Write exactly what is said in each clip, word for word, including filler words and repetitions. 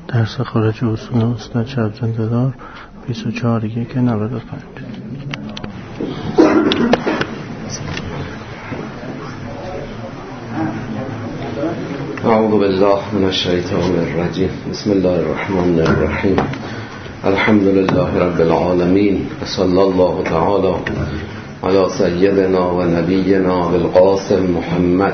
درس خارج اصول استاد شب زنده‌دار بیست و چهار یک نود و پنج. اعوذ بالله من الشیطان الرجیم. بسم الله الرحمن الرحیم. الحمد لله رب العالمین و صلی الله تعالی علی سیدنا و نبینا بالقاسم محمد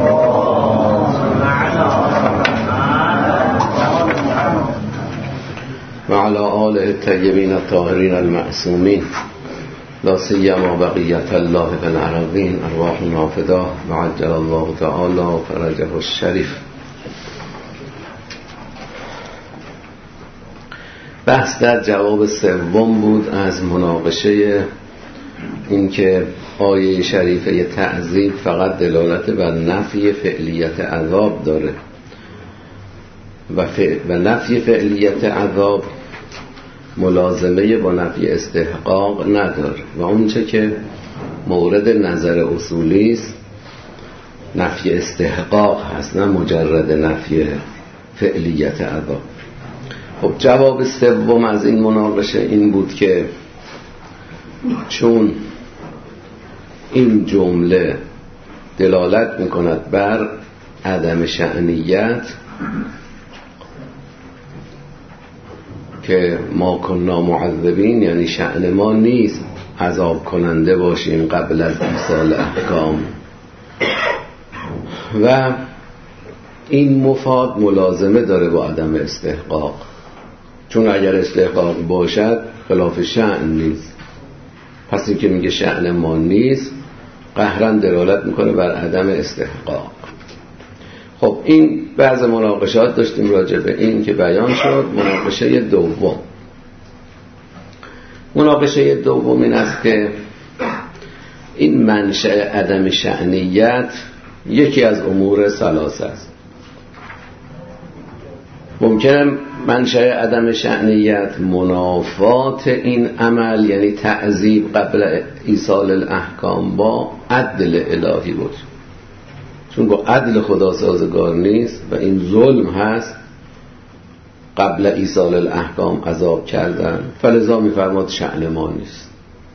و علی آله الطیبین الطاهرین المعصومین لا سیما بقیت الله فی الارضین ارواحنا فداه و عجل الله تعالی فرجه الشریف. بحث در جواب سوم بود از مناقشه اینکه آیه شریفه تعذیب فقط دلالت بر نفی فعلیت عذاب داره و, ف... و نفی فعلیت عذاب ملازمه با نفی استحقاق نداره و اونچه که مورد نظر اصولی است نفی استحقاق هست، نه مجرد نفی فعلیت عذاب. خب جواب سوم از این مناقشه این بود که چون این جمله دلالت میکند بر عدم شأنیت که ما کنا معذبین، یعنی شأن ما نیست عذاب کننده باشیم قبل از ایصال احکام، و این مفاد ملازمه داره با عدم استحقاق، چون اگر استحقاق باشد خلاف شأن نیست. پس این که میگه شأن ما نیست قهرا دلالت میکنه بر عدم استحقاق. خب این بعض مناقشات داشتیم راجع به این که بیان شد. مناقشه دوم مناقشه دوم این است که این منشأ عدم شأنیت یکی از امور ثلاثه است. ممکنه منشأ عدم شأنیت منافات این عمل، یعنی تعذیب قبل ایصال الاحکام، با عدل الهی بود، چون با عدل خدا سازگار نیست و این ظلم هست قبل ایصال الاحکام عذاب کردن، فلذا میفرماد شأن ما نیست.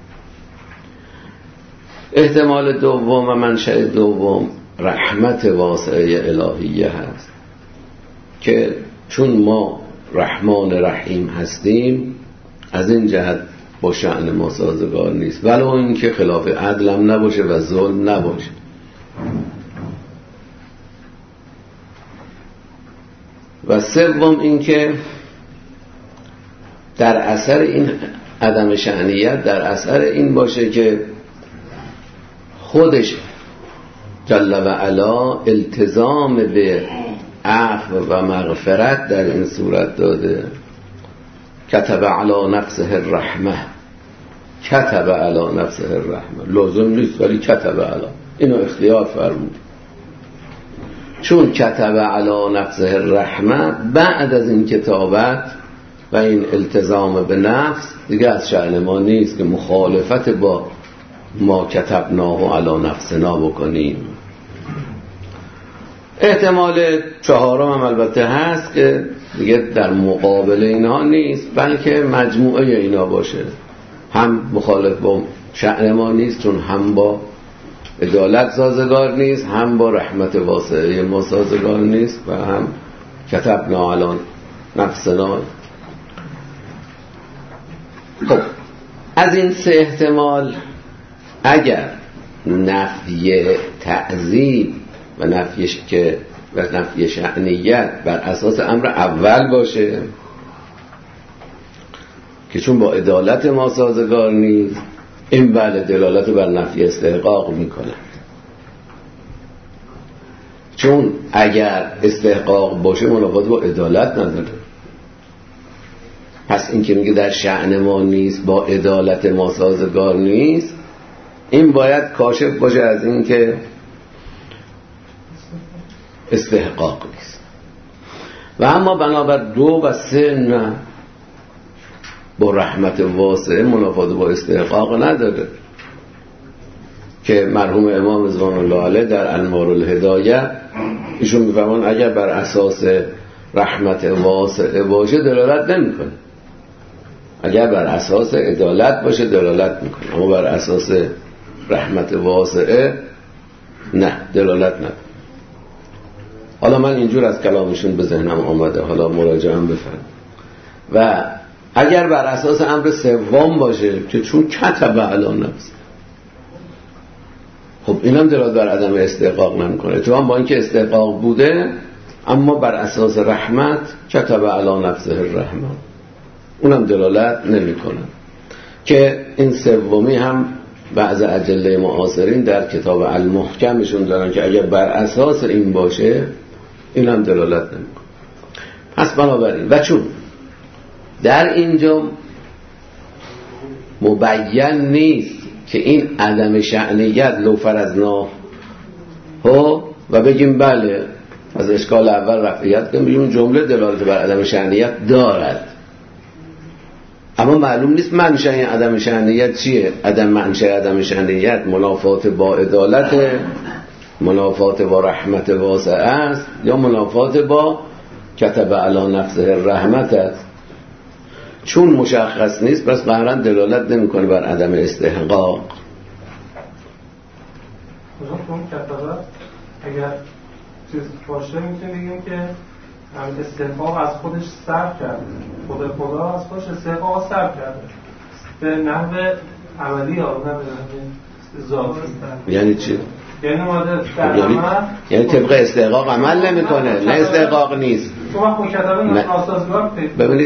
احتمال دوم و منشأ دوم رحمت واسعه الهیه هست که چون ما رحمان رحیم هستیم از این جهت با شأن ما سازگار نیست، ولو اینکه خلاف عدلم نباشه و ظلم نباشه. و سوم این که در اثر این عدم شأنیت در اثر این باشه که خودش جل و علا التزام به عفو و مغفرت در این صورت داده. کتب علی نفسه الرحمه، کتب علی نفسه الرحمه، لازم نیست ولی کتب علی، اینو اختیار فرمود. چون کتب علی نفسه الرحمه بعد از این کتابت و این التزام به نفس دیگه از شأن ما نیست که مخالفت با ما کتبناه علی نفسنا بکنیم. احتمال چهارم هم البته هست که دیگه در مقابل اینها نیست، بلکه مجموعه اینا باشه، هم مخالف با شأن ما نیست چون هم با عدالت سازگار نیست، هم با رحمت واسعه ما سازگار نیست، و هم کتبنا علی نفسنا. خب از این سه احتمال اگر نفی تعذیب و نفیش که و نفی شأنیت بر اساس امر اول باشه که چون با عدالت ما سازگار نیست، این بله دلالت بر نفی استحقاق میکنه. چون اگر استحقاق باشه منافات با عدالت نداره. پس این که میگه در شأن ما نیست با عدالت ما سازگار نیست، این باید کاشف باشه از این که استحقاق نیست. و اما بنابر دو و سه نه، با رحمت واسعه منافات با استحقاق نداره که مرحوم امام رضوان الله علیه در انوار الهدایه ایشون میفرمان اگر بر اساس رحمت واسعه باشه دلالت نمیکنه. اگر بر اساس عدالت باشه دلالت میکنه، اما بر اساس رحمت واسعه نه دلالت نکنه. حالا من اینجور از کلامشون به ذهنم آمده، حالا مراجعه هم بفرم. و اگر بر اساس امر سوم باشه که چون کتب علی نفس، خب اینم دلالت بر عدم استحقاق نمیکنه، چون با اینکه استحقاق بوده اما بر اساس رحمت کتب علی نفسه الرحمه، اونم دلالت نمیکنه. که این سومی هم بعض اجله معاصرین در کتاب المحکمشون دارن که اگر بر اساس این باشه اینم دلالت نمیکنه. پس بنابراین و چون در اینجا مبین نیست که این عدم شأنیت لو فرضنا ها و بگیم بله از اشکال اول رفعیت کنیم بگیم جمله دلالت بر عدم شأنیت دارد، اما معلوم نیست منشأ این عدم شأنیت چیه. عدم منشأ عدم شأنیت منافات با عدالت، منافات با رحمت واسعه است، یا منافات با کتب علی نفسه الرحمت است. چون مشخص نیست پس قهرن دلالت نمیکنه بر عدم استحقاق. اون کتب اگر چیز باشه میتونیم بگیم که همین استحقاق از خودش صرف کرده، خود خدا از خودش استحقاق صرف کرده به نحو عملی ها، نه به نحو ذاتی. یعنی چی؟ یعنی ماده در یعنی, عمل یعنی طبق استحقاق عمل نمیکنه، نه استحقاق نیست. تو وقت مکتبه ناسازگار ببینید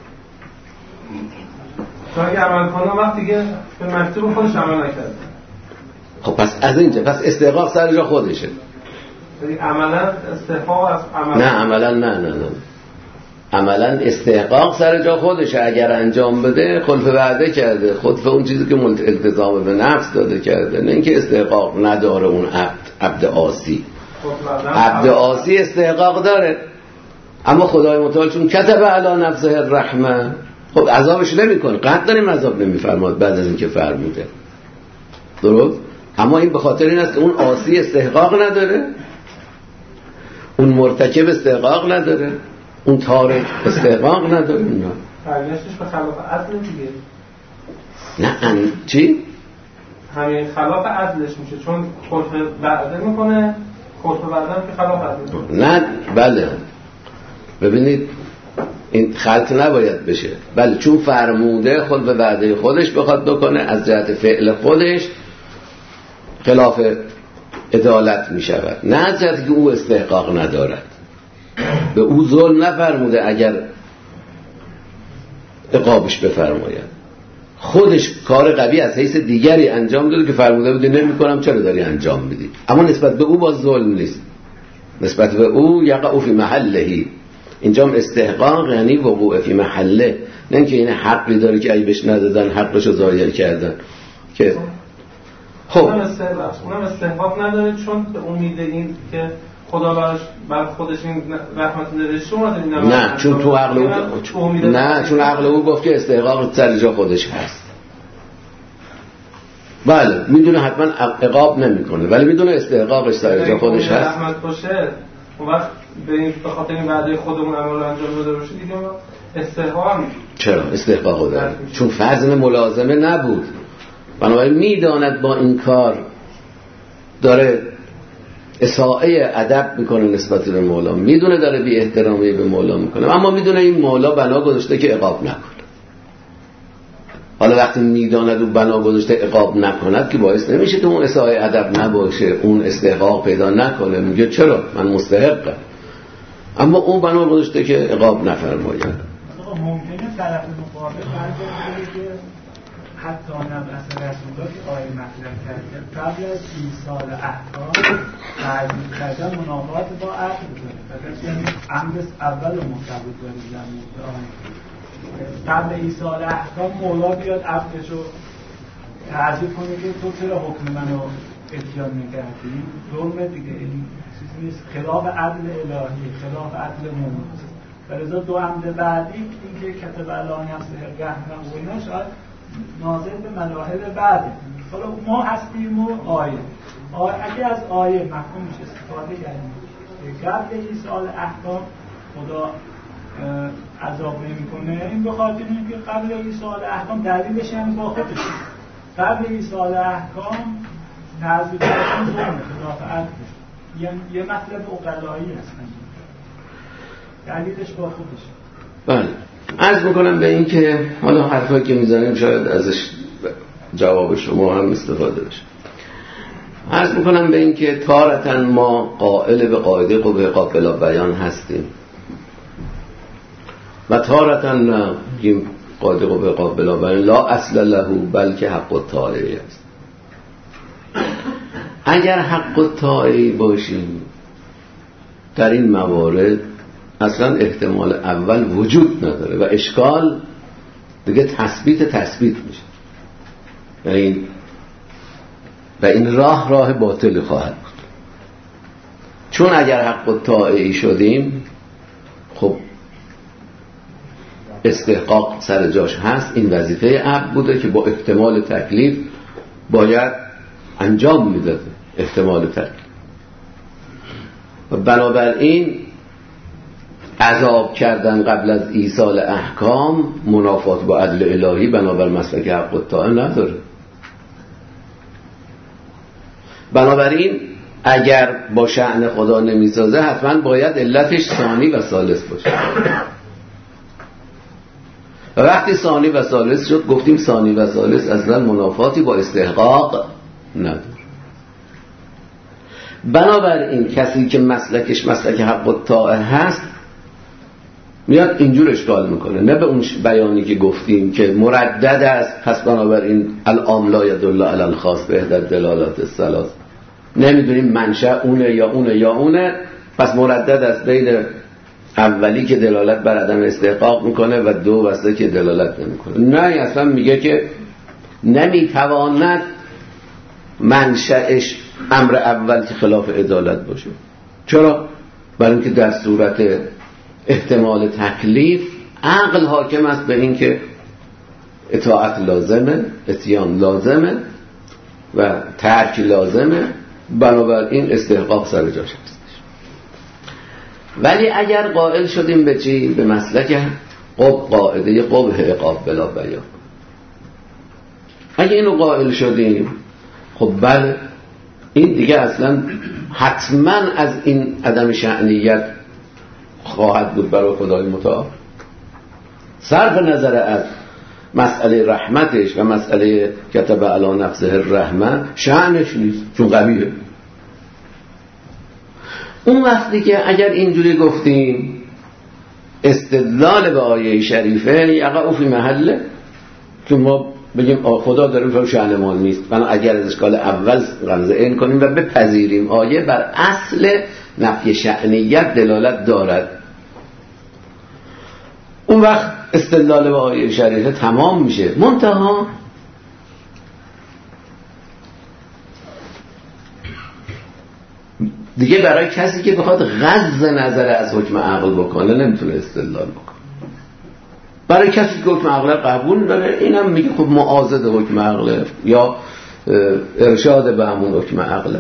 تو اگه عمل کنه وقت دیگه به مکتوب خودش عمل نکرده. خب پس از اینجا پس استحقاق سر جا خودشه. عملا استحقاق از عمل نه عملا نه نه نه عملا استحقاق سر جا خودشه. اگر انجام بده خلف وعده کرده، خلف اون چیزی که التزام به نفس داده کرده، نه اینکه استحقاق نداره. اون عبد عبد عاصی عبد عاصی استحقاق داره، اما خدای متعال چون کتب علی نفسه الرحمه خب عذابش نمیکنه، قطع داریم عذاب نمیفرماد بعد از اینکه فرموده. درست؟ اما این به خاطر این است که اون عاصی استحقاق نداره، اون مرتکب استحقاق نداره، اون تارک استحقاق نداره. نه فرگشتش به خلاف عدل دیگه. نه ان... چی؟ همین خلاف عدلش میشه، چون خلف وعده میکنه، خلف وعده هم که خلاف عدل میکنه. نه بله ببینید این خلط نباید بشه. بله چون فرموده خود به وعده خودش بخواد بکنه، از جهت فعل خودش خلاف عدالت می شود، نه از جهتی که او استحقاق ندارد. به او ظلم نفرموده اگر عقابش بفرماید، خودش کار قوی از حیث دیگری انجام داده که فرموده بوده نمی کنم، چرا داری انجام میدی؟ اما نسبت به او باز ظلم نیست، نسبت به او یقع فی محلهی. اینجا استحقاق یعنی وقوع فی محله، نه اینکه این حقی داره که ای بهش ندادن حقشو ضایع کردن. که خب اونم استحقاق نداره چون به امید این که خدا براش بر خودش این رحمت داره شما دارین. نه چون تو عقل او نه چون عقل او گفت که استحقاق سر جا خودش هست. بله میدونه حتما عقاب نمیکنه، ولی میدونه استحقاقش سر جا خودش هست. رحمت باشه اون وقت به این به خاطر این وعده خودمون عمل انجام داده باشه دیگه استحقاق میشه. چرا استحقاق داره؟ چون فضل ملازمه نبود، بنابراین میداند با این کار داره اساءه ادب میکنه نسبت به مولا، میدونه داره بی احترامی به مولا میکنه، اما میدونه این مولا بنا گذاشته که عقاب نکنه. حالا وقتی میداند و بنا گذاشته عقاب نکند که باعث نمیشه که اون اساءه ادب نباشه، اون استحقاق پیدا نکنه. میگه چرا من مستحقم، اما اون بنا گذاشته که عقاب نفرماید. ممکنه طرف مقابل برگرده که حتی نبرس رسولا که آیه مطلب کرده قبل از ایصال احکام تعریف کردن منافات با عقل بکنه، فقط یعنی امر اول مرتبط داره زمین قبل ایصال احکام مولا بیاد عقلشو تعریف کنه که تو چرا حکم منو اتیان نکردی؟ ظلم دیگه، این چیزی نیست، خلاف عدل الهی، خلاف عدل مومن. برای دو عمد بعدی این که کتب علی نفسه الرحمه و اینا شاید ناظر به ملاحظ بعده. حالا ما هستیم و آیه آیه اگه از آیه مفهومش استفاده کردیم قبل ایصال احکام خدا عذاب نمیکنه، این به خاطر اینه که قبل ایصال احکام دلیلش هم با خودش قبل ایصال احکام تعذیب کردن ظلم خلاف عدل یعنی یه مطلب عقلایی هست، دلیلش با خودش. بله عرض میکنم به این که حالا حرفایی که میزنیم شاید ازش جواب شما هم استفاده بشه. عرض میکنم به این که تارتاً ما قائل به قاعده قوه عقاب بلا بیان هستیم و تارتاً نه بگیم قاعده قوه عقاب بلا بیان لا اصل له بلکه حق الطاعه است. اگر حق الطاعه باشیم در این موارد اصلا احتمال اول وجود نداره و اشکال دیگه تثبیت تثبیت میشه، یعنی و این راه راه باطل خواهد بود. چون اگر حق الطاعه شدیم خب استحقاق سر جاش هست، این وظیفه عبد بوده که با احتمال تکلیف باید انجام میداده احتمال تکلیف و بنابراین عذاب کردن قبل از ایصال احکام منافات با عدل الهی بنابر مسلک حق الطاعه نداره. بنابراین اگر با شأن خدا نمیسازه حتما باید علتش ثانی و ثالث باشه و وقتی ثانی و ثالث شد گفتیم ثانی و ثالث اصلا منافاتی با استحقاق نداره. بنابراین کسی که مسلکش مسلک حق الطاعه هست میاد اینجور اشکال میکنه، نه به اون بیانی که گفتیم که مردد است پس بنابراین العام لا یدل علی الخاص به احدی دلالات الثلاث، نمیدونیم منشأ اونه یا اونه یا اونه پس مردد است بین اولی که دلالت بر عدم استحقاق میکنه و دو واسه که دلالت نمیکنه. نه اصلا میگه که نمیتواند منشأش امر اول که خلاف عدالت باشه. چرا؟ برای اینکه در صورت احتمال تکلیف عقل حاکم است به این که اطاعت لازمه، اتیان لازمه و ترک لازمه، بنابراین استحقاق سر جاش هست. ولی اگر قائل شدیم به چی؟ به مسلک قب قاعده قبح عقاب بلا بیان، اگه اینو قائل شدیم خب بله این دیگه اصلا حتما از این عدم شأنیت خواهد بود برای خدای متعال، صرف نظر از مسئله رحمتش و مسئله کتب علی نفسه الرحمه شأنش نیست چون قویه. اون وقتی که اگر اینجوری گفتیم استدلال به آیه شریفه یقع فی محله، چون ما بگیم خدا داره میفهم شأن ما نیست، بنا اگر از اشکال اول غمزه این کنیم و بپذیریم آیه بر اصل نفی شأنیت دلالت دارد، اون وقت استدلال به آیه شریفه تمام میشه. منتها دیگه برای کسی که بخواد غض نظر از حکم عقل بکنه نمیتونه استدلال بکنه. برای کسی که حکم عقل قبول داره اینم میگه خب معاضد حکم عقل یا ارشاد به همون حکم عقل،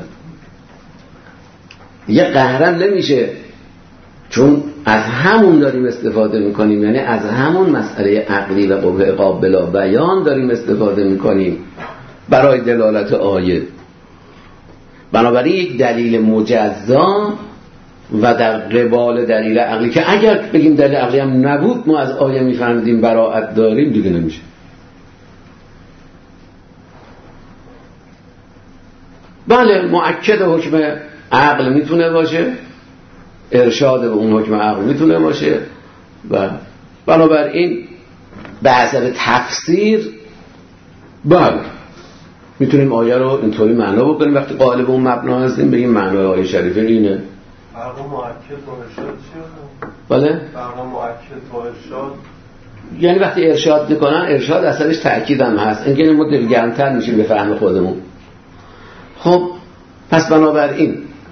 یه قهرن نمیشه چون از همون داریم استفاده میکنیم، یعنی از همون مسئله عقلی و قبح عقاب بلا بیان داریم استفاده میکنیم برای دلالت آیه. بنابراین یک دلیل مجزا و در قبال دلیل عقلی که اگر بگیم دلیل عقلی هم نبود ما از آیه میفهمیدیم براءت داریم دیگه نمیشه. بله مؤکد حکم عقل میتونه باشه، ارشاد به اون حکم عقل میتونه باشه و بنابراین به حسب تفسیر بله میتونیم آیه رو اینطوری معنا بکنیم. وقتی قائل به اون مبنا هستیم بگیم معنای آیه شریفه اینه. فرق مؤکد با ارشاد چیه؟ بله؟ فرق مؤکد با ارشاد یعنی وقتی ارشاد میکنن ارشاد اصلش تأکید هم هست، اینکه ما دلگرمتر میشیم به فهم خودمون. خب پس بنابراین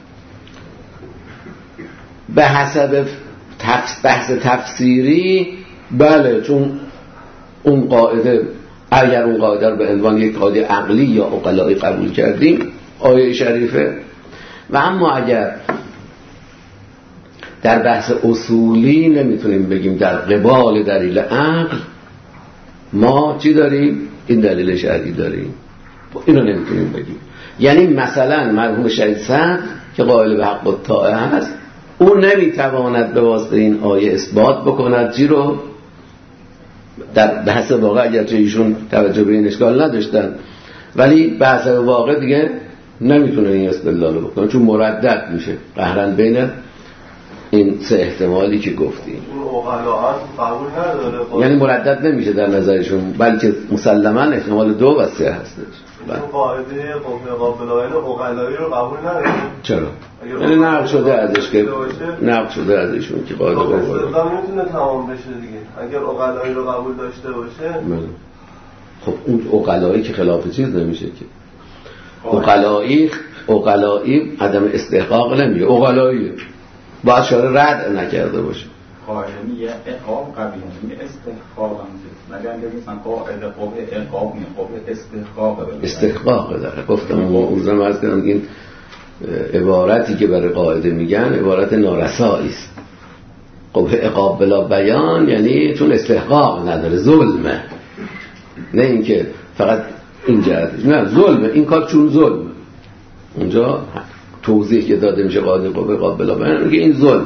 به حسب تفس بحث تفسیری بله، چون اون قاعده اگر اون قاعده رو به عنوان یک قاعده عقلی یا عقلایی قبول کردیم آیه شریفه، و اما اگر در بحث اصولی نمیتونیم بگیم در قبال دلیل عقل ما چی داریم؟ این دلیل شرعی داریم. اینو نمیتونیم بگیم. یعنی مثلا مرحوم شهید صدر که قائل به حق الطاعه هست، اون نمیتواند به واسطه این آیه اثبات بکند چی رو؟ در بحث واقع اگرچه ایشون توجه به این اشکال نداشتن، ولی بحث واقع دیگه نمیتونه این استدلال رو بکنه، چون مردد میشه قهرن بین این سه احتمالی که گفتیم. قبول نداره، یعنی مردد نمیشه در نظرشون، بلکه مسلما احتمال دو و سه هستش. قاعده قوه قابلایل عقلایی رو قبول نداره. چرا؟ یعنی نقل شده ازش که نقل شده ازشون که قاعده قوه استدلال میتونه تمام بشه دیگه اگر عقلایی رو قبول داشته باشه. خب اون عقلایی که خلاف چیز نمیشه که عقلایی عقلایی عدم استحقاق نمیگه، عقلایی باید شاره رد نکرده باشه. قاعده میگه عقاب قبیل میگه استحقاق هم مگر اینکه مثلا قاعده قوه عقاب میگه قوه استحقاق استحقاق داره. گفتم اون زمان از کنم این عبارتی که برای قاعده میگن عبارت نارسایی است. قوه عقاب بلا بیان یعنی چون استحقاق نداره، ظلمه، نه اینکه فقط این جهتش، نه ظلمه، این کار چون ظلمه. اونجا توضیح که داده میشه قاعده قوه عقاب بلا بیان میگه این ظلم.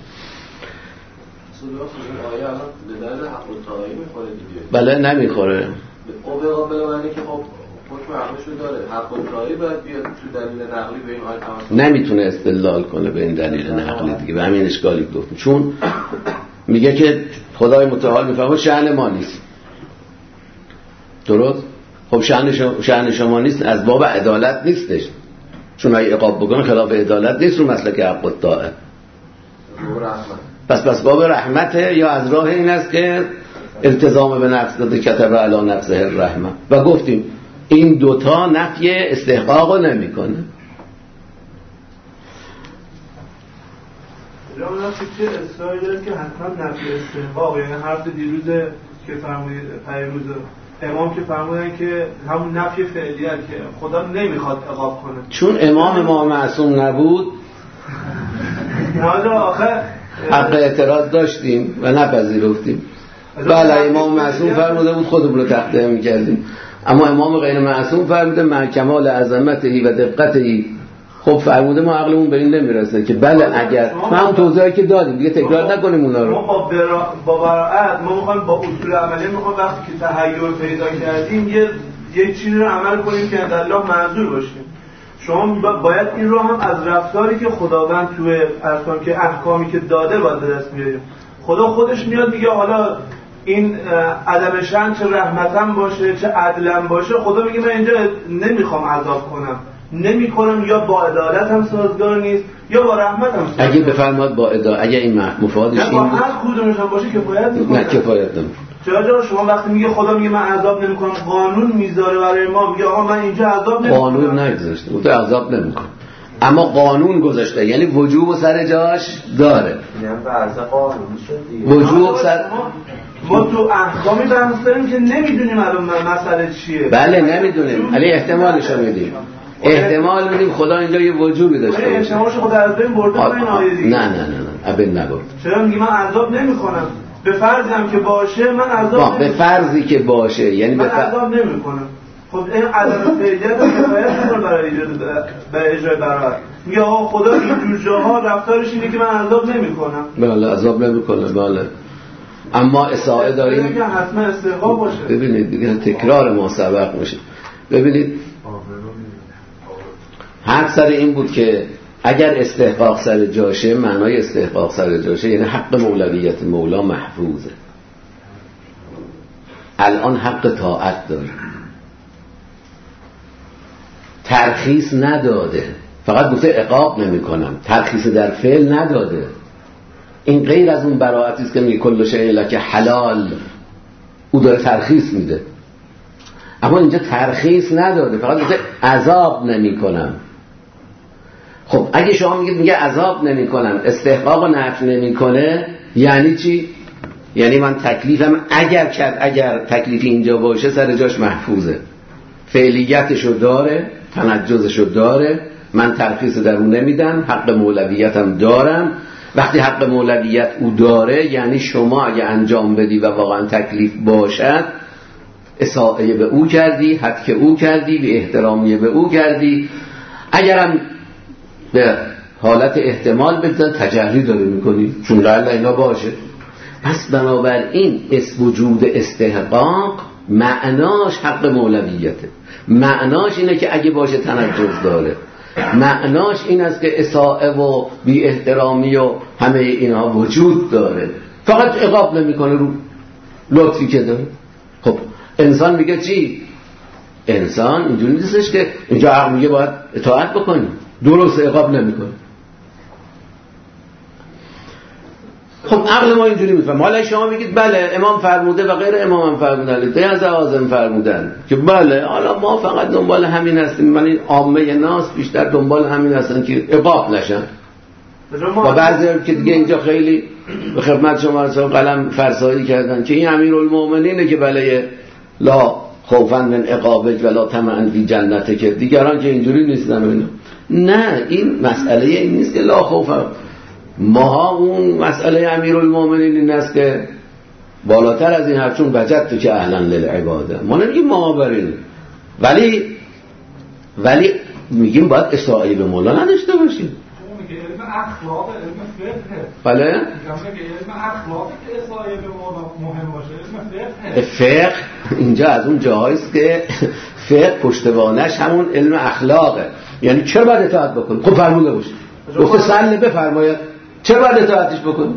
آیا الان به دلیل حق الطاعه میخوره دیگه؟ بله نمیخوره. قوه قابل معنی که خب حکم عقلشو داره، حق الطاعه باید بیاد تو دلیل نقلی به این آیه تمام. نمیتونه استدلال کنه به این دلیل نقلی دیگه، به همین اشکالی گفتم، چون میگه که خدای متعال میفهمه شأن ما نیست. درست؟ خب شأن شما شأن شما نیست، از باب عدالت نیستش، چون اگه عقاب بکنه خلاف عدالت نیست رو مسلک حق الطاعه. پس پس باب رحمته یا از راه این است که التزام به نفس داده کتب علی نفسه الرحمه و گفتیم این دوتا نفی استحقاق نمی کنه. جامعه چه اصلاحی داره که حتما نفی استحقاق، یعنی حرف دیروز که فرمودید پیروز امام که فرمودن که همون نفی فعلیت که خدا نمیخواد عقاب کنه، چون امام ما معصوم نبود حالا آخه حق اعتراض داشتیم و نپذیرفتیم. بله امام معصوم فرموده بود خودمون رو تقدیم میکردیم، اما امام غیر معصوم فرموده مع کمال عظمتهی و دقتهی. خب فرموده ما عقلمون به این نمیرسه که بله اگر ما هم توضیحی که دادیم دیگه تکرار نکنیم اونا رو. ما با برا... با براءت ما میخوایم با اصول عملی میخوایم وقتی که تحیر پیدا کردیم یه یه چیزی رو عمل کنیم که در الله منظور باشیم. شما باید این رو هم از رفتاری که خداوند توی ارکان که احکامی که داده باید به دست بیاریم. خدا خودش میاد میگه حالا این عدم شأن چه رحمتم باشه چه عدلم باشه، خدا میگه من اینجا نمیخوام عذاب کنم، نمی کنم، یا با عدالت هم سازگار نیست یا با رحمت هم سازگار. اگه بفرماد با عدالت، اگه این مفادش این بود هر کدومش هم باشه کفایت میکنه. نه کفایت نمیکنه. چرا جا شما وقتی میگه خدا میگه من عذاب نمیکنم، قانون میذاره برای ما میگه آقا من اینجا عذاب نمیکنم. قانون نگذاشته، اون تو عذاب نمیکنه، اما قانون گذاشته، یعنی وجوب سر جاش داره. یعنی بعضی قانون شد وجوب سر ما تو احکامی بحث داریم که نمیدونیم الان مسئله چیه. بله نمیدونیم، ولی احتمالشو میدیم. احتمال میدیم خدا اینجا یه وجوبی داشته باشه. احتمالش خدا از بین برده با این آیه دیگه. نه نه نه نه ابد نبرد. چرا میگه من عذاب نمیکنم؟ به فرضی هم که باشه من عذاب به فرضی که باشه یعنی من به فرض عذاب نمیکنم. خب این عدم فعلیت کفایت میکنه برای برای اجرای براءت. میگه آقا خدا این جاها رفتارش اینه که من عذاب نمیکنم. بله عذاب نمیکنه بله. اما اساءه داریم که حتما استحقاق باشه. ببینید دیگه تکرار ما سبق میشه. ببینید حق سر این بود که اگر استحقاق سر جاشه، معنای استحقاق سر جاشه یعنی حق مولویت مولا محفوظه. الان حق طاعت داره، ترخیص نداده، فقط گفته عقاب نمی کنم، ترخیص در فعل نداده. این غیر از اون براءتی است که میگه کل شیء لک حلال، او داره ترخیص میده. اما اینجا ترخیص نداده، فقط گفته عذاب نمی کنم. خب اگه شما میگید میگه عذاب نمی کنم، استحقاق و نفی نمی کنه، یعنی چی؟ یعنی من تکلیفم اگر کرد اگر تکلیفی اینجا باشه سر جاش محفوظه، فعلیتشو داره، تنجزشو داره، من ترخیص در اون نمیدم، حق مولویتم دارم وقتی حق مولویت او داره یعنی شما اگه انجام بدی و واقعا تکلیف باشد اساءه به او کردی، حق او کردی، به احترامی به او کردی. اگرم به حالت احتمال بدن تجری داره میکنی چون لعل اینا باشه. پس بنابراین اس وجود استحقاق معناش حق مولویته، معناش اینه که اگه باشه تنجز داره، معناش این است که اساءه و بی احترامی و همه اینا وجود داره، فقط عقاب نمیکنه رو لطفی که داره. خب انسان میگه چی؟ انسان اینجوری نیستش که اینجا عقل میگه باید اطاعت بکنی، درست عقاب نمیکنه. خب عقل ما اینجوری میفهم. حالا شما میگید بله امام فرموده و غیر امام هم فرمودن، ده از اعاظم فرمودن که بله حالا ما فقط دنبال همین هستیم، من این عامه ناس بیشتر دنبال همین هستن که عقاب نشن. و بعضی که دیگه اینجا خیلی به خدمت شما رسول قلم فرسایی کردن که این امیرالمومنینه که بله لا خوفا من عقابک ولا طمعا فی جنتک، که دیگران که اینجوری نیستن و اینا. نه این مسئله این نیست که لا خوفا، ما اون مسئله امیرالمومنین این است که بالاتر از این حرف، چون وجدت تو که اهلا للعباده، ما نمیگیم ما بریم، ولی ولی میگیم باید اساءه به مولا نداشته باشیم. میگه علم اخلاق، علم فقه. بله میگم که علم اخلاق که اساءه به مولا مهم باشه، علم فقه. فقه اینجا از اون جاهایی است که فقه پشتوانش همون علم اخلاقه. یعنی چرا باید اطاعت بکنی؟ خب فرموده باشه، گفته سل بفرماید، چرا باید اطاعتش بکنی؟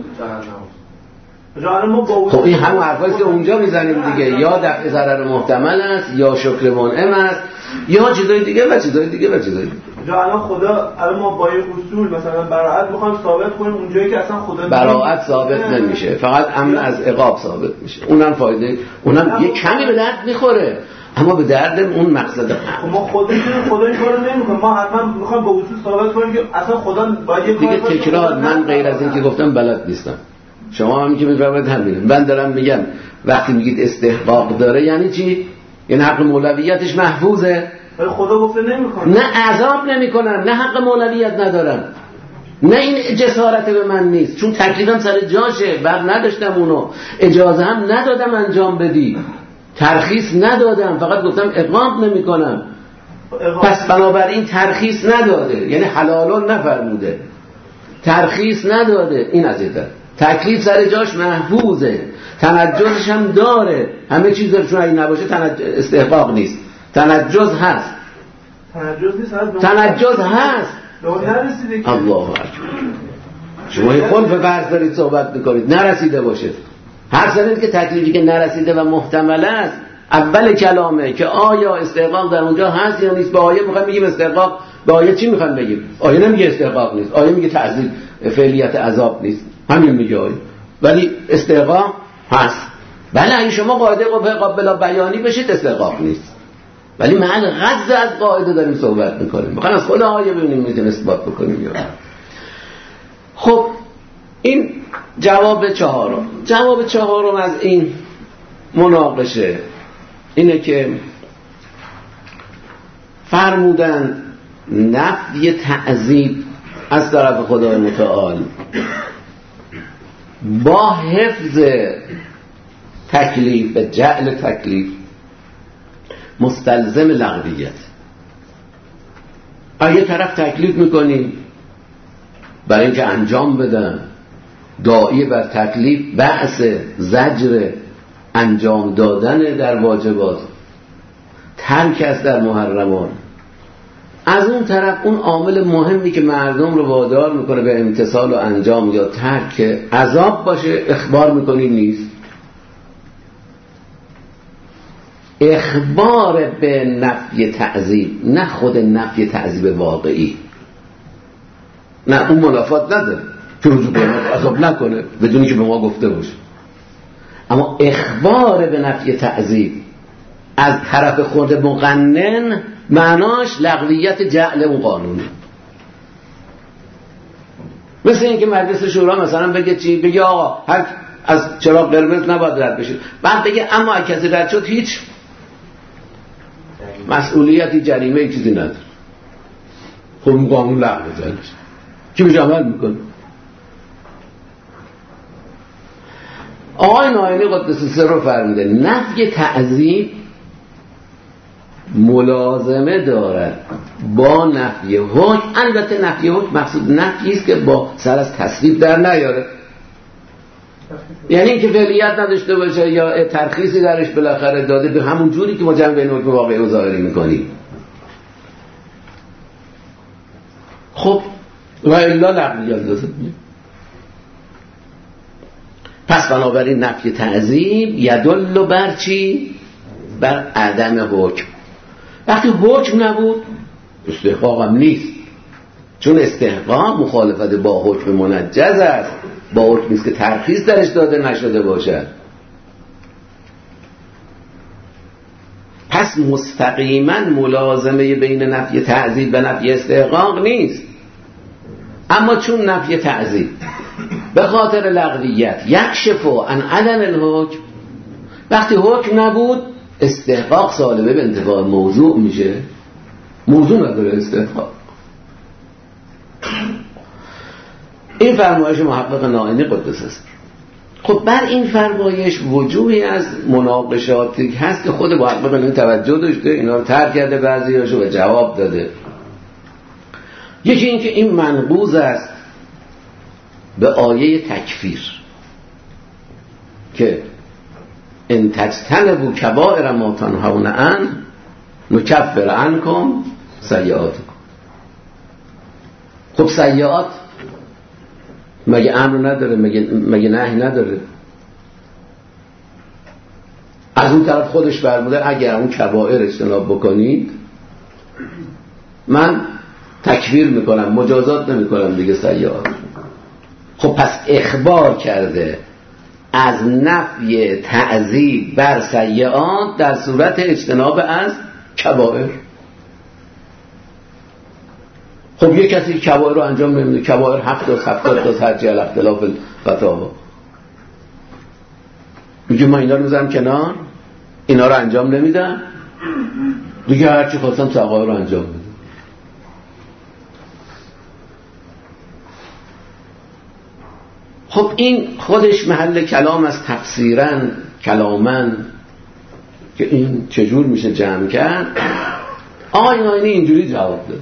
خب این همون حرفایی که اونجا میزنیم دیگه، یا دفع ضرر محتمل است، یا شکر منعم است، یا چیزای دیگه و چیزای دیگه و چیزای دیگه. جا الان خدا، الان ما با این اصول مثلا براءت میخوایم ثابت کنیم اونجایی که اصلا خدا براءت ثابت نمیشه، فقط امن از عقاب ثابت میشه. اونم فایده، اونم یه کمی به درد میخوره، اما به درد اون مقصد خب ما خودمون خدا این کارو نمیکنیم، ما حتما میخوایم با اصول ثابت کنیم که اصلا خدا باید یه دیگه تکرار. من غیر از این که گفتم بلد نیستم، شما هم که میفرمایید همینه. من دارم میگم وقتی میگید استحقاق داره یعنی چی؟ یعنی حق مولویتش محفوظه. خدا گفته نمیکنه، نه عذاب نمیکنم، نه حق مولویت ندارم، نه این جسارت به من نیست، چون تکلیفم سر جاشه، بر نداشتم اونو، اجازه هم ندادم انجام بدی، ترخیص ندادم، فقط گفتم اقامت نمی کنم. پس بنابراین ترخیص نداده، یعنی حلالون نفرموده، ترخیص نداده، این از این تکلیف سر جاش محفوظه، تنجزش هم داره، همه چیز داره، چون اگه نباشه تنج... استحقاق نیست، تنجز هست، تنجز نیست، تنجز هست. الله اکبر. شما یه خلف فرض دارید صحبت میکنید، نرسیده باشه. هر سنید که تکلیفی که نرسیده و محتمل است، اول کلامه که آیا استحقاق در اونجا هست یا نیست. به آیه میخوایم بگیم استحقاق، به آیه چی میخوایم بگیم؟ آیه نمیگه استحقاق نیست، آیه میگه تعذیب فعلیت عذاب نیست، همین میگه آیه، ولی استحقاق هست. بله اگه شما قاعده قابل بیانی بشید استحقاق نیست، ولی محل غض از قاعده داریم صحبت میکنیم، میخوایم از خود آیه ببینیم میتونیم اثبات بکنیم یا. خب این جواب چهارم. جواب چهارم از این مناقشه اینه که فرمودن نفی تعذیب از طرف خدای متعال با حفظ تکلیف، جعل تکلیف مستلزم لغویت. اگه طرف تکلیف میکنیم برای اینکه انجام بدن، داعی بر تکلیف بعث زجر انجام دادن در واجبات، ترک است در محرمات. از اون طرف اون عامل مهمی که مردم رو وادار میکنه به امتثال و انجام یا ترک عذاب باشه، اخبار میکنی نیست. اخبار به نفی تعذیب، نه خود نفی تعذیب واقعی، نه اون منافات نداره که رجوع به عذاب نکنه بدونی که به ما گفته باشه، اما اخبار به نفی تعذیب از طرف خود مقنن معناش لغویت جعل اون قانونه. مثل این که مجلس شورا مثلا بگه چی؟ بگه آقا هر از چراغ قرمز نباید رد بشه، بعد بگه اما اگه کسی رد شد هیچ مسئولیتی، جریمه چیزی نداره. خب این قانون لغو زده، کی بهش عمل میکنه؟ آقای ناینی قدس سره فرموده نفی تعذیب ملازمه دارد با نفی حکم. البته نفی حکم مقصود نفی است که با سر از تصریف در نیاره، یعنی اینکه فعلیت نداشته باشه یا ترخیصی درش بالاخره داده به همون جوری که ما جمع بین حکم واقعی و ظاهری میکنیم. خب و الا لغویت دازه. پس بنابراین نفی تعذیب یدل بر چی؟ بر عدم حکم. وقتی حکم نبود استحقاق هم نیست، چون استحقاق مخالفت با حکم منجز است، با حکمی است که ترخیص درش داده نشده باشد. پس مستقیما ملازمه بین نفی تعذیب و نفی استحقاق نیست. اما چون نفی تعذیب به خاطر لغویت یکشف عن عدم الحکم، وقتی حکم نبود استحقاق سالبه به انتفاع موضوع میشه، موضوع نداره استحقاق. این فرمایش محقق ناینی قدس است. خب بر این فرمایش وجوهی از مناقشاتی هست که خود محقق این توجه داشته، اینا رو ترک کرده بعضیاشو و جواب داده. یکی این که این منقوض است به آیه تکفیر که ان تجتنبوا کبائر ما تنهون عنه نکفر عنکم سیئاتکم. خب سیئات مگه امر نداره؟ مگه مگه نهی نداره؟ از اون طرف خودش فرموده اگر اون کبائر اجتناب بکنید من تکفیر میکنم، مجازات نمیکنم دیگه سیئات. خب پس اخبار کرده از نفی تعذیب بر سیئات در صورت اجتناب از کبائر. خب یک کسی کبائر رو انجام نمیده، کبائر هفتاد هفتاد تا هرچی الاختلاف الفتاوا، میگه من اینا رو میذارم کنار، اینا رو انجام نمیدم دیگه، هرچی خواستم صغائر رو انجام میدم. خب این خودش محل کلام از تفسیراً کلامن که این چجور میشه جمع کرد. آقای ناینی اینجوری جواب داد،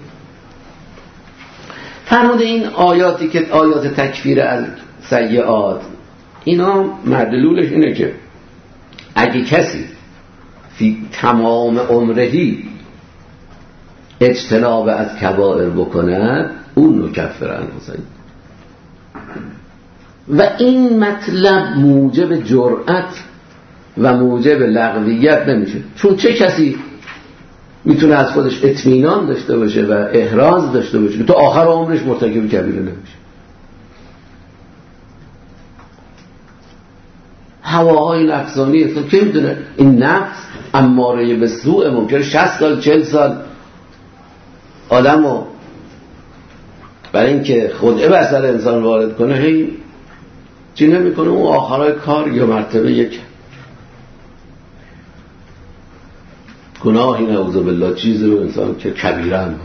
فرموده این آیاتی که آیات تکفیر از سیئات اینا مدلولش اینه که اگه کسی فی تمام عمرهی اجتناب از کبائر بکند اون نکفر عنه سیئات. و این مطلب موجب جرأت و موجب لغویت نمیشه، چون چه کسی میتونه از خودش اطمینان داشته باشه و احراز داشته باشه که تا آخر عمرش مرتکب کبیره نمیشه؟ هواهای نفسانی اصلا که میدونه این نفس اماره به سوء ممکنه شصت سال چهل سال آدمو برای اینکه خودعه بر سر انسان وارد کنه هی چی نمیکنه، اون آخرای کار یا مرتبه یک گناهی نعوذ بالله چیزی رو انسان که کبیره هم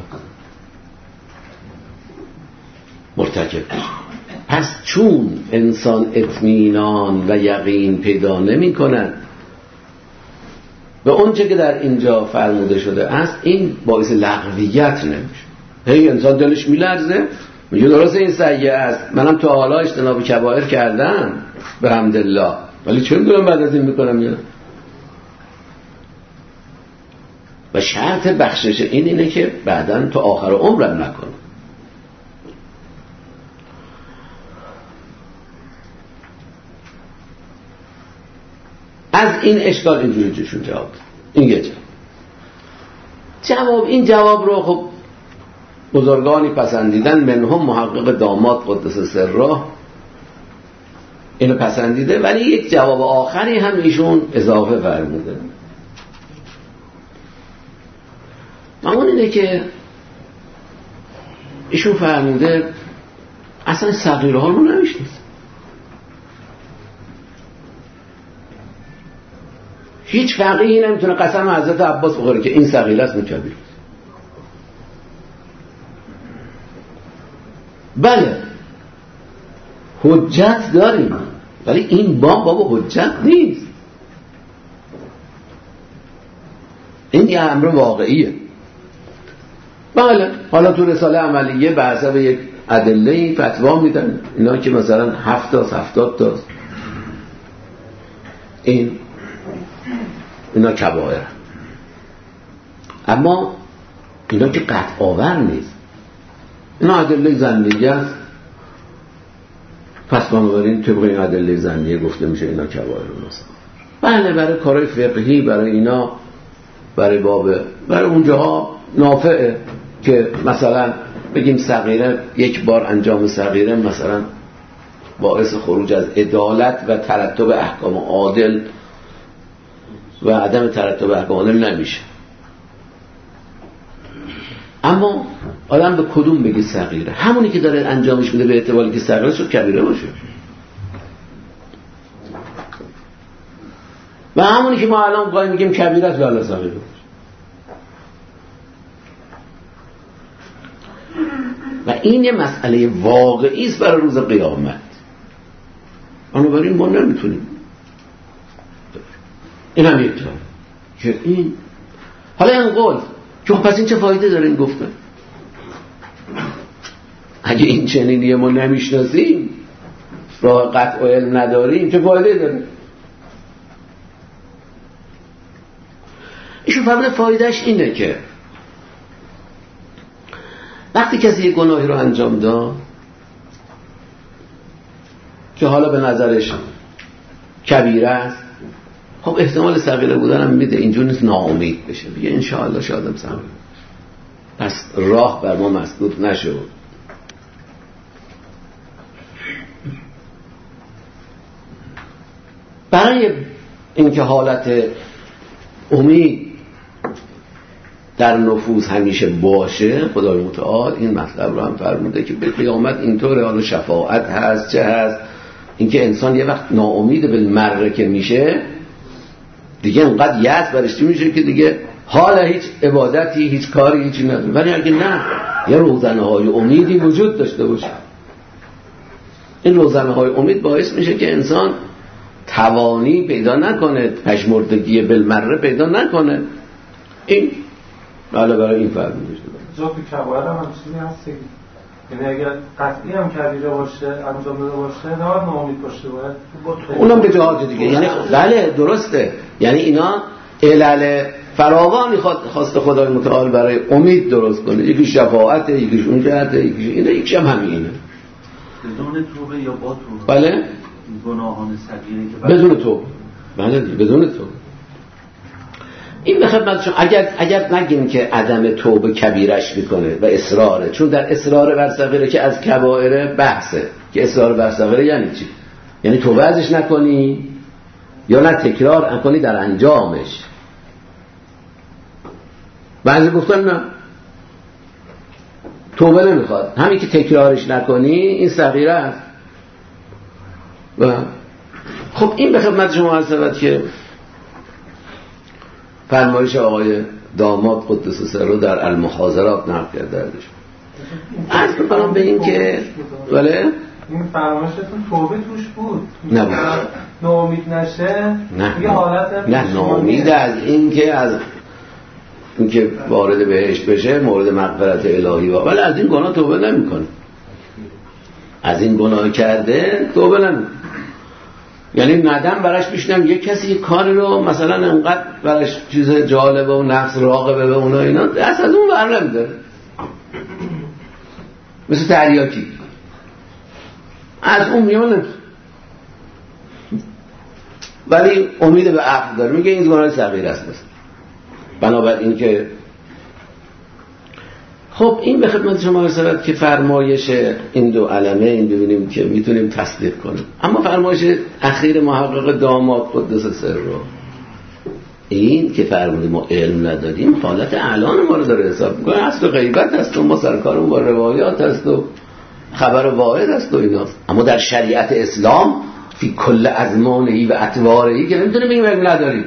مرتکب. پس چون انسان اطمینان و یقین پیدا نمی کند به اون چه که در اینجا فرموده شده است، این باعث لغویت نمیشه. هی انسان دلش میلرزه میگه درسته این سیئه است، منم تا حالا اجتناب کبائر کردم به حمدالله، ولی چه میدونم بعد از این میکنم یا. و شرط بخشش این اینه که بعداً تا آخر عمرم نکنم. از این اشکال اینجوری جشون جواب این یه جواب. جواب این جواب رو خب بزرگانی پسندیدن، منهم محقق داماد قدس سره اینو پسندیده، ولی یک جواب آخری هم ایشون اضافه فرموده. اون اینه که ایشون فرموده اصلا صغیرها رو نمیشنید، هیچ فقیهی نمیتونه قسم حضرت عباس بخوره که این صغیر است کبیر است. بله حجت داریم، ولی این باب بابا حجت نیست، این یه امر واقعیه. بله حالا تو رساله عملیه به حسب یک ادله فتوا میدن، اینا که مثلا هفت تا هفتاد تا این اینا کبائر، اما اینا که قطع آور نیست، اینا ادله ظنیه است. پس بنابراین طبق این ادله ظنیه گفته میشه اینا کبائر مثلا. بله برای کارهای فقهی، برای اینا، برای باب، برای اونجاها نافعه که مثلا بگیم صغیره یک بار انجام صغیره مثلا باعث خروج از عدالت و ترتب احکام عادل و عدم ترتب احکام عادل نمیشه. اما آدم به کدوم بگی صغیره؟ همونی که داره انجامش میده به اعتباری که صغیره شد کبیره باشه، و همونی که ما الان قایم میگیم کبیره است ولی صغیره باشه. و این یه مسئله واقعی است برای روز قیامت. بنابراین ما نمیتونیم این هم یک طور که این حالا این قول که پس این چه فایده داره این گفتن؟ اگه این چنینیه ما نمیشناسیم، راه قطع و علم نداریم، چه فایده داره؟ ایشون فرموده فایدهش اینه که وقتی کسی یک گناهی رو انجام داد که حالا به نظرش کبیره است، خب احتمال صغیره بودن هم میده، اینجور نیست ناامید بشه، بگه انشاءالله شادم صغیره، پس راه بر ما مسدود نشد. برای اینکه حالت امید در نفوس همیشه باشه، خدای متعال این مطلب رو هم فرموده که به قیامت اینطوره، حالا شفاعت هست چه هست، اینکه انسان یه وقت ناامید بالمره که میشه دیگه انقدر یأس برشتی میشه که دیگه حالا هیچ عبادتی، هیچ کاری، هیچی نداره. ولی اگه نه یه روزنه های امیدی وجود داشته باشه، این روزنه های امید باعث میشه که انسان توانی پیدا نکنه، پشمردگی بالمره پیدا نکنه. این حالا برای این فرق میشه. جا تو کبایر هم چیزی هست، یعنی اگر قطعی هم کبیره باشه انجام داده باشه نه ناامید باشه، باید اونم به جهات دیگه. یعنی بله درسته، یعنی اینا علل فراوانی خواست خدای متعال برای امید درست کنه، یکی شفاعته، یکیش اون جهته، یکیش اینه، یکیش هم همینه. بدون توبه یا با توبه؟ بله گناهان صغیره که بدون توبه. بله بدون توبه. این به خدمتشون اگر اگر نگیم که عدم توبه کبیرش میکنه و اصراره، چون در اصرار بر صغیره که از کبائر بحثه، که اصرار بر صغیره یعنی چی؟ یعنی توبه ازش نکنی یا نه تکرار نکنی در انجامش. بعضی گفتن نه توبه نمیخواد، همین که تکرارش نکنی این صغیره است. و خب این به خدمت شما عرض که فرمایش آقای داماد قدس سره در المحاضرات نقل کرده ازش. عرض می‌کنم به این که ولی این فرمایشتون توبه توش بود، نه بود، ناامید نشه، نه یه حالت نه ناامید از این که از این که وارد بهشت بشه، مورد مغفرت الهی و ولی از این گناه توبه نمی‌کنه، از این گناه کرده توبه نمی‌کنه. یعنی ندم براش میشنم یک کسی یک کاری رو مثلا انقدر براش چیز جالبه و نفس راغبه به اونا اینا دست از اون بر نمیداره، مثل تریاکی از اون میونه، ولی امید به عفو داره، میگه این گناه صغیر است مثلا. بنابراین که خب این به خدمت شما رسید که فرمایش این دو علمه این ببینیم که میتونیم تصدیق کنیم. اما فرمایش اخیر محقق داماد قدس سر رو این که فرمودیم ما علم نداریم، حالت اعلان ما رو داره حساب میکنه، اصل غیبت هست و ما سرکارم با روایات هست و خبر واحد هست و ایناست. اما در شریعت اسلام فی کل ازمانهی و اطوارهی که نمیتونیم بگیم علم نداریم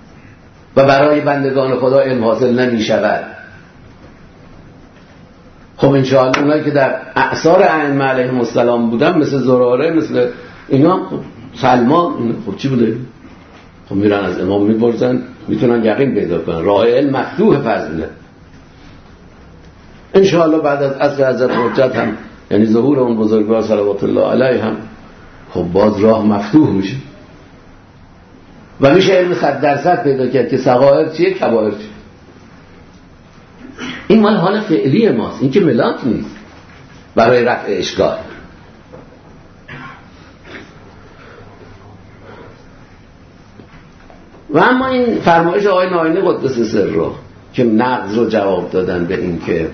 و برای بندگان خدا علم حاصل نمی شود. خب انشاءالله اونایی که در اعصار ائمه علیهم السلام بودن مثل زراره، مثل اینا، خب سلمان، خب چی بوده؟ خب میرن از امام میپرسن، میتونن یقین پیدا کنن. راه علم مفتوح فضله. انشاءالله بعد از عصر حضرت حجت هم، یعنی ظهور اون بزرگوار صلوات الله علیه هم، خب باز راه مفتوح میشه و میشه علم صد درصد پیدا کرد که صغائر چیه، کبائر چیه. این مال حال فعلی ماست، این که ملاک نیست برای رفع اشکال. و اما این فرمایش آقای ناینی قدس سره که نقض رو جواب دادن به این که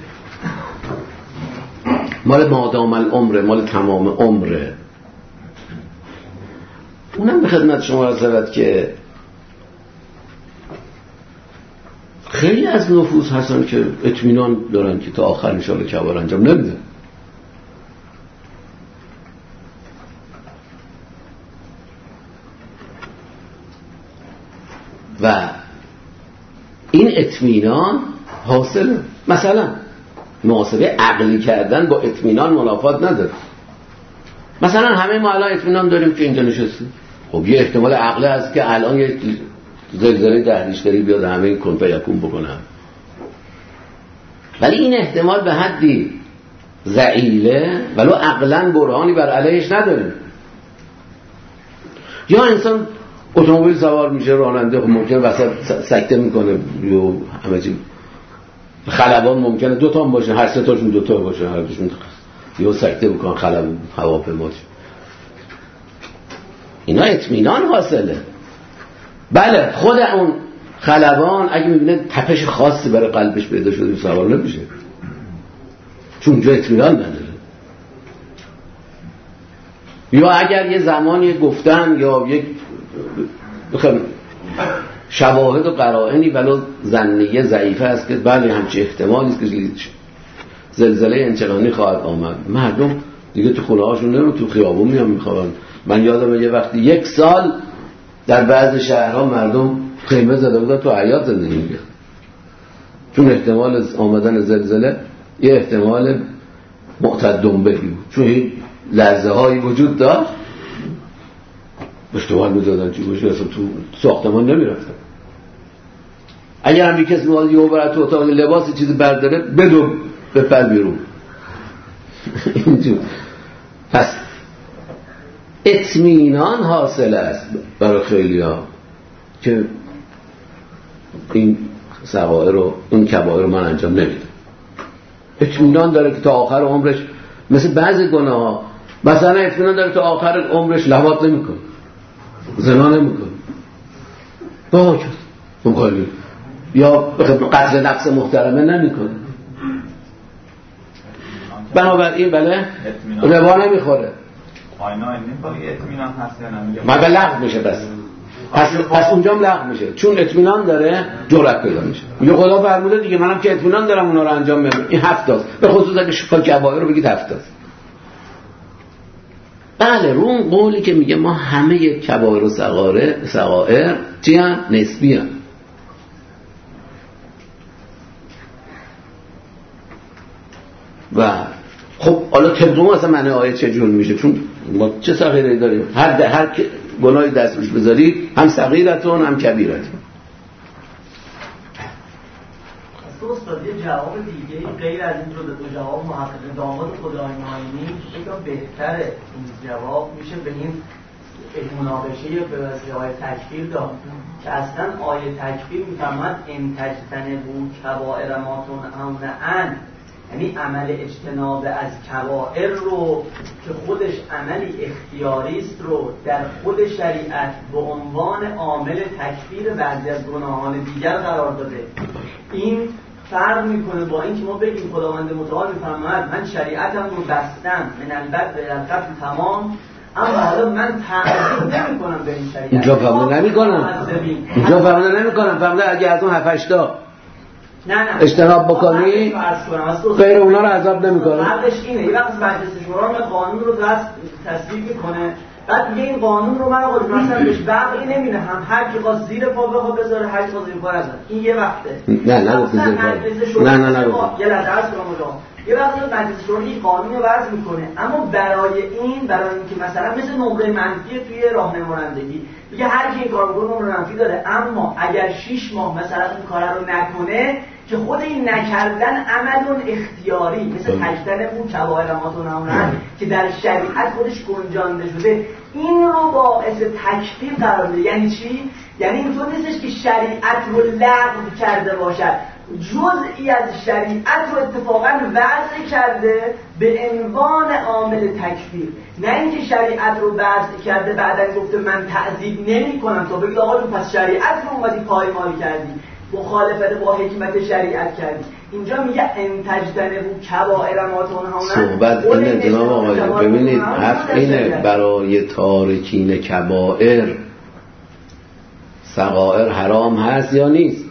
مال مادام العمره، مال تمام عمره، اونم به خدمت شما عرض شود که خیلی از نفوس هستن که اطمینان دارن که تا آخر انشاءالله کبار انجام نمیده. و این اطمینان حاصله. مثلا محاسبه عقلی کردن با اطمینان منافات نداره. مثلا همه ما الان اطمینان داریم که اینجا نشستیم، خب یه احتمال عقلی هست که الان یه زلزله ده ریشتری بیاد همه این کن فیکون بکنم، ولی این احتمال به حدی ضئیله ولو عقلا برهانی بر علیهش نداریم. یا انسان اتومبیل سوار میشه، راننده ممکنه وسط سکته میکنه یا همه چی، خلبان ممکنه دو تا باشه، هر سه تاشون دو تا باشه، هر دوشون یا سکته بکنن، خلبان هواپیما. اینا اطمینان حاصله. بله خود اون خلبان اگه میبینه تپش خاصی برای قلبش پیدا شده سوار نمیشه، چون اونجا اطمینان نداره. یا اگر یه زمانی گفتن یا یک بخوام شواهد و قرائنی ولو ظنیه ضعیفه است که بله همچین احتمالی است که زلزله انچنانی خواهد آمد، مردم دیگه تو خونه هاشون نمیرن، تو خیابون میان میخوابن. من یادمه یه وقتی یک سال در بعض شهرها مردم خیمه زده بودن تو حیاط زندگی می‌کردن، چون احتمال آمدن زلزله یه احتمال معتدم بهی بود، چون لرزه هایی وجود داشت. اشتباه می‌دادن چی باشه، اصلا تو ساختمان نمی‌رفتن. اگر هم کسی میاد یه برای تو اتاق لباسی چیزی برداره بدو بپر بیرون. اینجور. پس اطمینان حاصل است برای خیلی‌ها که این صغائر رو، این کبائر رو من انجام نمیدم. اطمینان داره که تا آخر عمرش مثل بعضی گناه‌ها، مثلا اطمینان داره تا آخر عمرش لواط نمی‌کنه، زنا نمی‌کنه، باشه مخالی، یا قتل نفس محترمه نمی‌کنه. بنابراین بله روا نمیخوره. آینا این نمی‌خواد اطمینان هست یا نمیگه ما به لغو میشه. بس پس پس اونجا هم لغو میشه، چون اطمینان داره جرأت پیدا میشه. میگه خدا فرموده دیگه، منم که اطمینان دارم اونا رو انجام میدم. این هفتاست، به خصوص اگه شکل کبائر رو بگید هفتاست. بله رو اون قولی که میگه ما همه کبائر و صغائر صغائر چی هم نسبی هم. و خب حالا طبق ما اصلا معنی آیه چه جور میشه، چون ما چه صغیری داریم، هر هر گناهی دست روش بذاری هم صغیرتون هم کبیرتون. استاد یه جواب دیگه غیر از این رو دو جواب محقق داماد خدای ناینی بگم بهتره این جواب میشه به این مناقشه به وسیله آیه تکفیر داد که اصلا آیه تکفیر میفهمد ان تجتنبوا کبائر ما تنهون عنه، یعنی عمل اجتناب از کبائر رو که خودش عملی اختیاری است رو در خود شریعت به عنوان عامل تکفیر بعضی از گناهان دیگر قرار داده. این فرق میکنه با اینکه ما بگیم خداوند متعال میفرماید من شریعتم رو بستم من البته در قبل تمام، اما حالا من تعظیم نمی‌کنم به این شریعت. اینجا فهمده نمی‌کنم. اینجا فهمده نمی‌کنم. فهمده اگه از اون هفت هشت تا نه نه اجتناب بکنی غیر اونا رو عذاب نمی‌کنه. حقش اینه یه وقت مجلس شورا من قانون رو دست تصویب می‌کنه، بعد میگه این قانون رو من آقا مثلا بهش بقی نمی‌دهم، هر کی خواست زیر پا بخواد بذاره، هر کی خواست زیر پا بذاره. این یه وقته. نه نه گفتید زیر پا. نه نه نه یه لحظه عرض کنم یه وقتی مجلس شورای قانونی وضع میکنه، اما برای این برای اینکه مثلا مثل نمره منفی توی راهنمایندگی دیگه هر کی این کارو بکنه نمره منفی داره، اما اگر شش ماه مثلا اون کار رو نکنه که خود این نکردن عمل اختیاری مثل تجدن اون کبائرات و نهان که در شریعت خودش گنجانده شده، این رو باعث تکفیر قرار میده. یعنی چی؟ یعنی اینطور نیستش که شریعت رو لغو کرده باشد، جزئی از شریعت رو اتفاقا وضع کرده به عنوان عامل تکفیر، نه اینکه شریعت رو وضع کرده بعداً گفته من تعذیب نمی کنم تا بگید آقا تو پس شریعت رو اومدی پایمال کردی، مخالفت با حکمت شریعت کردی. اینجا میگه ان تجتنبوا کبائر ما تنهون. صحبت اینه جناب آقای، ببینید حرف اینه برای تارکین کبائر صغائر حرام هست یا نیست؟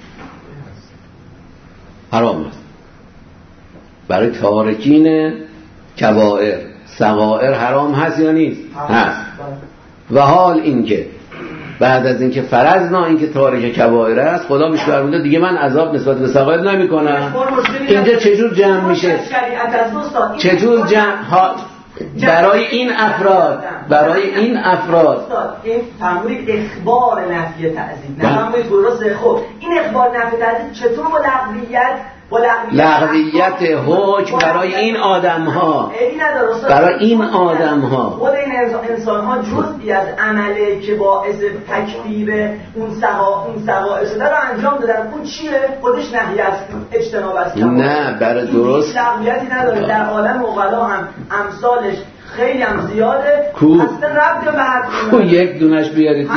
حرام هست. برای تارکین کبائر صغائر حرام هست یا نیست؟ هست. و حال اینکه بعد از اینکه فرضنا اینکه تارک کبائر است خدا بهش فرموده دیگه من عذاب نسبت به صغائر نمی‌کنم. اینجا چجور جمع میشه؟ چجور جمع ها برای این افراد برای این افراد این فرمودید اخبار نفی تعذیب، نه فرمودید درسته. خب این اخبار نفی تعذیب چطور با لغویت با لغویت حکم برای این آدم ها برای این آدم ها خود این انسان ها جزئی از عمله که باعث تکفیر اون سها اون سغائر شده رو انجام دادن. اون چیه؟ خودش نهی از اجتناب از کبائر. نه برای درست لغویتی نداره. در عالم عقلا هم امثالش خیلی هم زیاده. کو اصلا ربط به حد کو یک دونش بیارید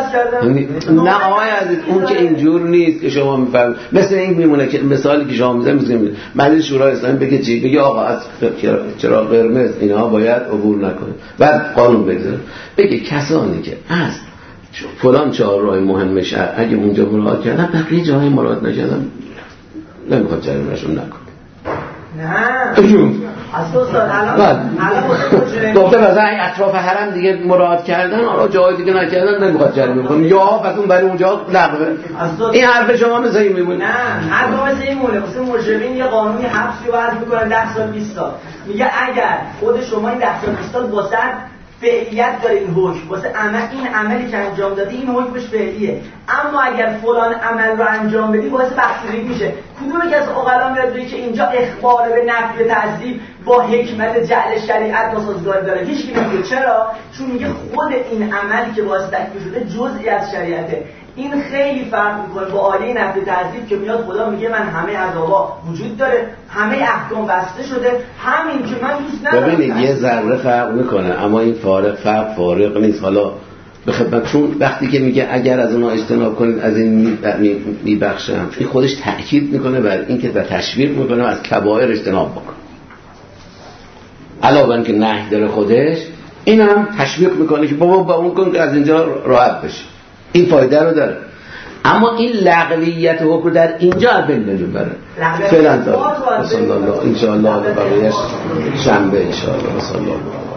نه آقای عزیز، اون که اینجور نیست که شما میفهمید. مثل این میمونه که مثالی که شما میزنید مجلس شورای اسلامی بگه چی؟ بگه آقا از چراغ قرمز اینها باید عبور نکنه، بعد قانون بگذاره بگه کسانی که از فلان چهارراه مهم شهر اگه اونجا مراعات کردن بقیه جاهای مراعات نکردن نمیخواد جریمه‌شون نکنه. نه اساسا الان گفته مثلا اطراف حرم دیگه مراعات کردن، آره جای دیگه نکردن نمیخواد جریمه کنه، یا پس اون برای اونجا لغوه. این حرف شما مثل این میمونه. نه حرف مثل این میمونه. مثلا مجرمین یه قانونی حبسی وضع میکنن ده سال بیست سال، میگه اگر خود شما این ده سال بیست سال واسه فعلیت داره این حکم، واسه عمل این عملی که انجام دادی این حکمش فعلیه، اما اگر فلان عمل رو انجام بدی باعث بخشیدگی میشه. کدومی که از عقلا میاد بگه که اینجا اخبار به نفی تعذیب با حکمت جعل شریعت ناسازگار داره؟ هیچ کی نمیگه. چرا؟ چون میگه خود این عملی که باعث تکفیر شده جزئی از شریعته. این خیلی فرق میکنه با آیه نفی تعذیب که میاد خدا میگه من همه عذابا وجود داره، همه احکام بسته شده، همین که من دوست ندارم. ببینید یه ذره فرق میکنه، اما این فارق فرق فارق نیست. حالا به خدمتتون وقتی که میگه اگر از اونها اجتناب کنید از این میبخشم، این خودش تأکید میکنه بر این که تشویق میکنه از کبائر اجتناب بکن. علاوه بر اینکه نهی داره خودش، این هم تشویق میکنه که بابا با اون کن که از اینجا راحت بشه. این فایده رو داره، اما این لغویت حکم در اینجا از بین نمیبره. فعلا تا ان شاء الله ان شاء الله بقیه‌اش شنبه ان شاء الله.